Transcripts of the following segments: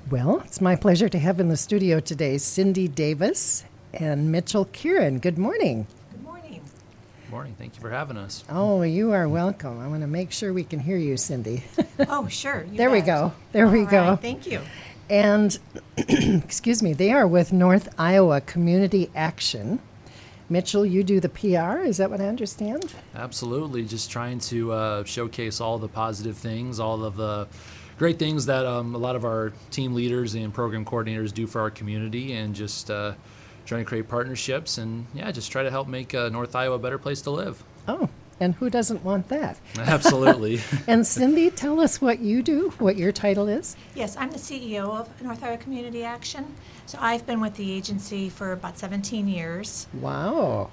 Well, it's my pleasure to have in the studio today Cindy Davis and Mitchell Kieran. Good morning. Good morning. Good morning. Thank you for having us. Oh, you are welcome. I want to make sure we can hear you, Cindy. Oh, sure. There we go. There we go. Right, thank you. And, excuse me, they are with North Iowa Community Action. Mitchell, you do the PR, is that what I understand? Absolutely. Just trying to showcase all the positive things, all of the great things that a lot of our team leaders and program coordinators do for our community, and just trying to create partnerships and, just try to help make North Iowa a better place to live. Oh, and who doesn't want that? Absolutely. And Cindy, tell us what you do, what your title is. Yes, I'm the CEO of North Iowa Community Action. So I've been with the agency for about 17 years. Wow.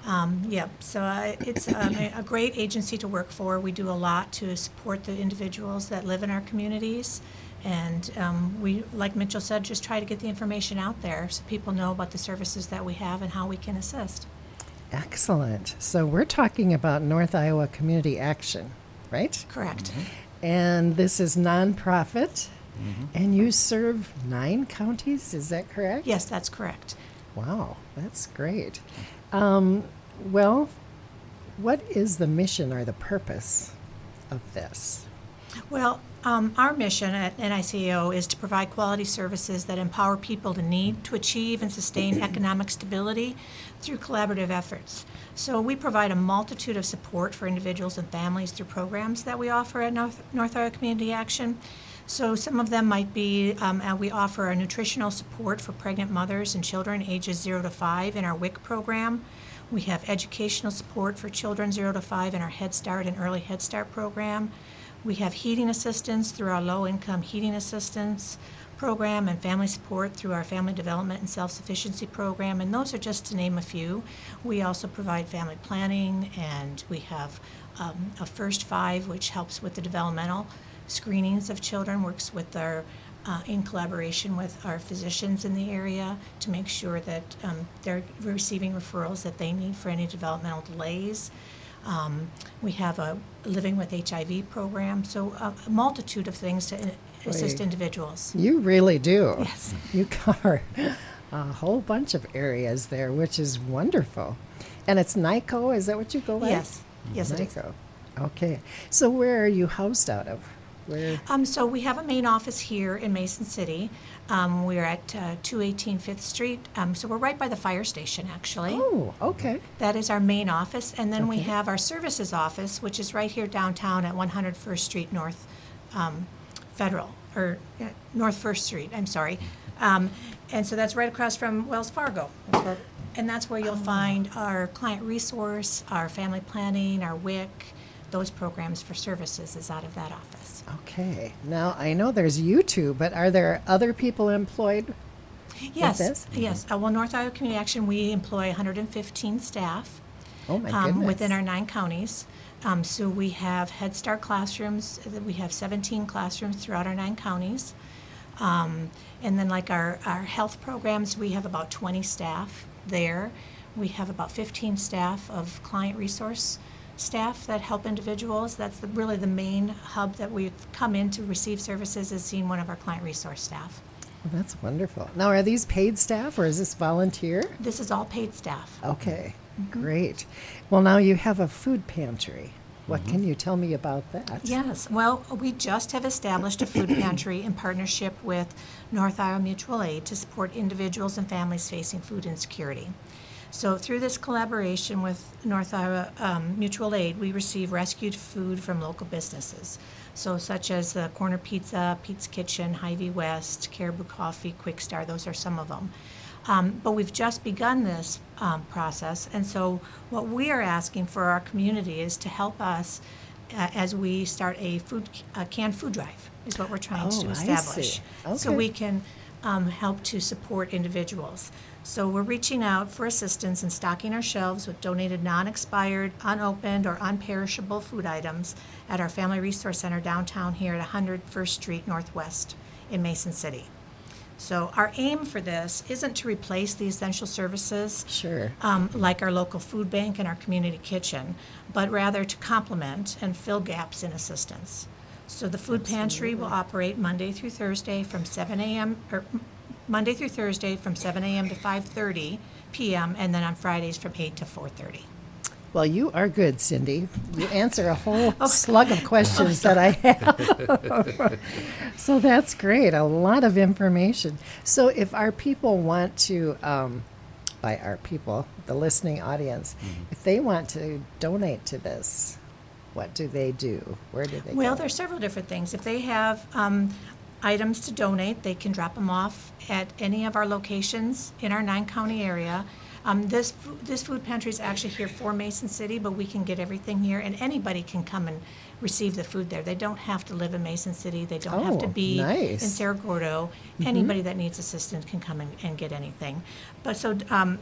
It's a great agency to work for. We do a lot to support the individuals that live in our communities. And we, like Mitchell said, just try to get the information out there so people know about the services that we have and how we can assist. Excellent. So we're talking about North Iowa Community Action, right? Correct. Mm-hmm. And this is nonprofit, Mm-hmm. and you serve 9 counties, is that correct? Yes, that's correct. Wow, that's great. Well, what is the mission or the purpose of this? Well, our mission at NICAO is to provide quality services that empower people to achieve and sustain economic stability through collaborative efforts. So we provide a multitude of support for individuals and families through programs that we offer at North Iowa Community Action. So some of them might be, we offer our nutritional support for pregnant mothers and children ages 0 to 5 in our WIC program. We have educational support for children 0 to 5 in our Head Start and Early Head Start program. We have heating assistance through our low-income heating assistance program, and family support through our family development and self-sufficiency program, and those are just to name a few. We also provide family planning, and we have a First 5, which helps with the developmental screenings of children, works with our in collaboration with our physicians in the area to make sure that they're receiving referrals that they need for any developmental delays. We have a Living with HIV program, so a multitude of things to assist individuals. You really do. Yes. You cover a whole bunch of areas there, which is wonderful. And it's NICO, is that what you go by? Yes. Yes, it is. NICO. Okay. So where are you housed out of? Where? So we have a main office here in Mason City. We're at 218 5th Street. So we're right by the fire station, actually. Oh, okay. That is our main office. And then we Okay. have our services office, which is right here downtown at 101st Street North North 1st Street, I'm sorry. And so that's right across from Wells Fargo. And that's where you'll find our client resource, our family planning, our WIC, those programs for services is out of that office. Okay. Now, I know there's you two, but are there other people employed Yes, with this? yes. Well, North Iowa Community Action, we employ 115 staff Oh, my goodness. within our 9 counties. So we have Head Start classrooms. We have 17 classrooms throughout our 9 counties. And then like our health programs, we have about 20 staff there. We have about 15 staff of client resource staff that help individuals. That's really the main hub that we've come in to receive services, is seeing one of our client resource staff. Well, that's wonderful. Now, are these paid staff or is this volunteer? This is all paid staff. Okay, great. Well, now you have a food pantry. What can you tell me about that? Yes, well, we just have established a food pantry in partnership with North Iowa Mutual Aid to support individuals and families facing food insecurity. So through this collaboration with North Iowa Mutual Aid, we receive rescued food from local businesses. So such as the Corner Pizza, Pete's Kitchen, Hy-Vee West, Caribou Coffee, Quick Star, those are some of them. But we've just begun this process, and so what we are asking for our community is to help us as we start a canned food drive, is what we're trying to I establish. see. So Okay. we can help to support individuals. So we're reaching out for assistance in stocking our shelves with donated non-expired, unopened, or unperishable food items at our Family Resource Center downtown here at 101st Street Northwest in Mason City. So our aim for this isn't to replace the essential services Sure. like our local food bank and our community kitchen, but rather to complement and fill gaps in assistance. So the food pantry will operate Monday through Thursday from 7 a.m. or Monday through Thursday from 7 a.m. to 5:30 p.m. and then on Fridays from 8 to 4:30. Well, you are good, Cindy. You answer a whole slug of questions that I have. So that's great. A lot of information. So if our people want to, by our people, the listening audience, if they want to donate to this, what do they do? Where do they Well, go? there's several different things. If they have items to donate, they can drop them off at any of our locations in our 9-county area. This food pantry is actually here for Mason City, but we can get everything here, and anybody can come and receive the food there. They don't have to live in Mason City. They don't have to Oh, be nice. in Cerro Gordo. Anybody that needs assistance can come and get anything. But so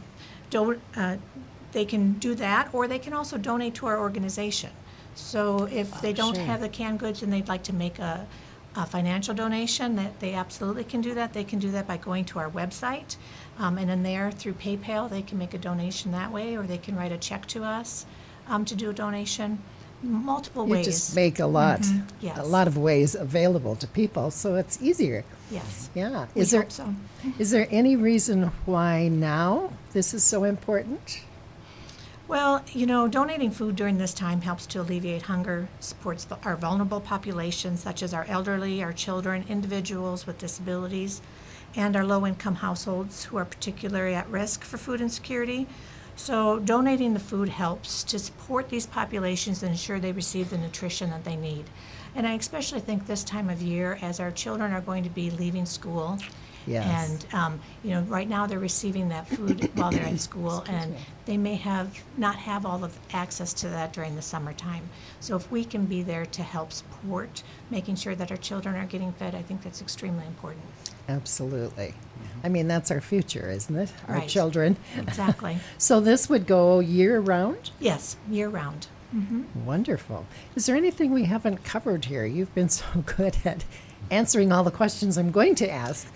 they can do that, or they can also donate to our organization. So if they don't sure. have the canned goods and they'd like to make a financial donation, that they absolutely can do that. They can do that by going to our website, and in there through PayPal, they can make a donation that way, or they can write a check to us to do a donation. Multiple You ways. just make a lot, Yes. a lot of ways available to people, so it's easier. Yes. Yeah. We Is there hope so. is there any reason why now this is so important? Well, donating food during this time helps to alleviate hunger, supports our vulnerable populations, such as our elderly, our children, individuals with disabilities, and our low-income households who are particularly at risk for food insecurity. So donating the food helps to support these populations and ensure they receive the nutrition that they need. And I especially think this time of year, as our children are going to be leaving school, Yes. and right now they're receiving that food while they're in school, and they may not have all of access to that during the summertime. So if we can be there to help support making sure that our children are getting fed, I think that's extremely important. Absolutely. I mean, that's our future, isn't it? Our Right. children. Exactly. So this would go year round? Yes, year round. Wonderful. Is there anything we haven't covered here? You've been so good at answering all the questions I'm going to ask.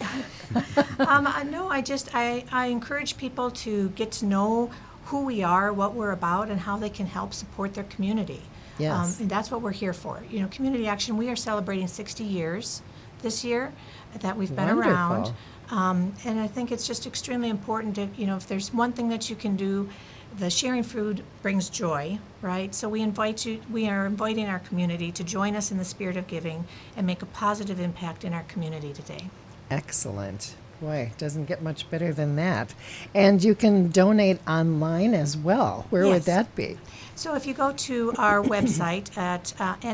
No, I encourage people to get to know who we are, what we're about, and how they can help support their community. Yes. And that's what we're here for. Community Action, we are celebrating 60 years this year that we've been around. Wonderful. And I think it's just extremely important to, if there's one thing that you can do, the sharing food brings joy, right? So we are inviting our community to join us in the spirit of giving and make a positive impact in our community today. Excellent. Boy, doesn't get much better than that. And you can donate online as well. Where would Yes. that be? So if you go to our website at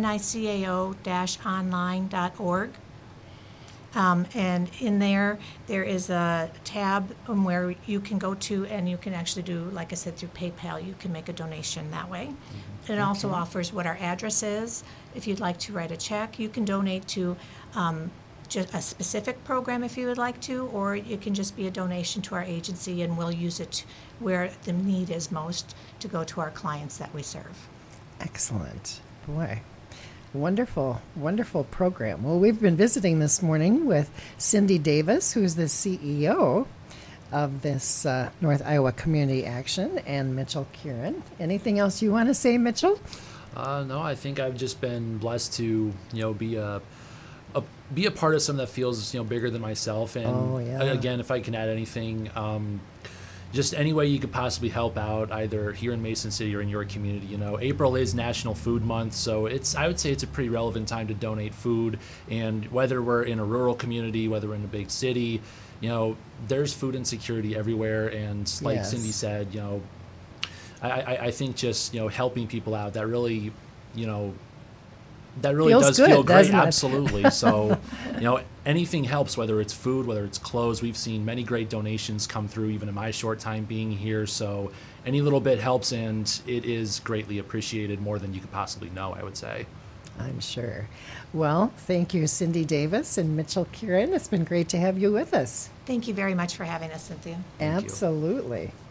nicao-online.org, and in there is a tab where you can go to, and you can actually do, like I said, through PayPal, you can make a donation that way. It also offers what our address is. If you'd like to write a check, you can donate to just a specific program if you would like to, or it can just be a donation to our agency, and we'll use it where the need is most to go to our clients that we serve. Excellent. Boy. Wonderful, wonderful program. Well, we've been visiting this morning with Cindy Davis, who's the CEO of this North Iowa Community Action, and Mitchell Kieran. Anything else you want to say, Mitchell? No, I think I've just been blessed to, be a part of something that feels, bigger than myself. And Oh, yeah. again, if I can add anything, just any way you could possibly help out, either here in Mason City or in your community. April is National Food Month, so I would say it's a pretty relevant time to donate food. And whether we're in a rural community, whether we're in a big city, there's food insecurity everywhere. And like Yes. Cindy said, I think just helping people out, that really Feels does good, feel great. doesn't it? Absolutely. So, anything helps, whether it's food, whether it's clothes. We've seen many great donations come through, even in my short time being here. So any little bit helps, and it is greatly appreciated, more than you could possibly know, I would say. I'm sure. Well, thank you, Cindy Davis and Mitchell Kieran. It's been great to have you with us. Thank you very much for having us, Cynthia. Thank you. Absolutely.